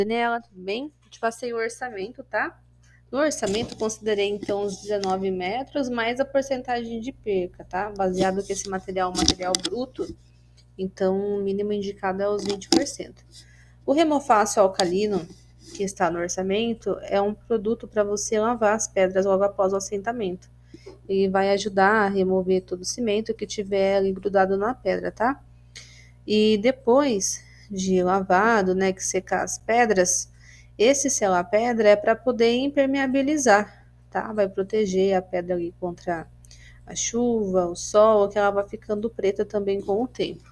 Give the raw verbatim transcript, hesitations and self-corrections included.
Daniela, tudo bem? Te passei o orçamento, tá? No orçamento, considerei então os dezenove metros mais a porcentagem de perca, tá? Baseado que esse material é um material bruto, então o mínimo indicado é os vinte por cento. O Remofácil alcalino, que está no orçamento, é um produto para você lavar as pedras logo após o assentamento. E vai ajudar a remover todo o cimento que tiver ali grudado na pedra, tá? E depois de lavado, né, que secar as pedras, esse selar pedra é para poder impermeabilizar, tá? Vai proteger a pedra ali contra a chuva, o sol, que ela vai ficando preta também com o tempo.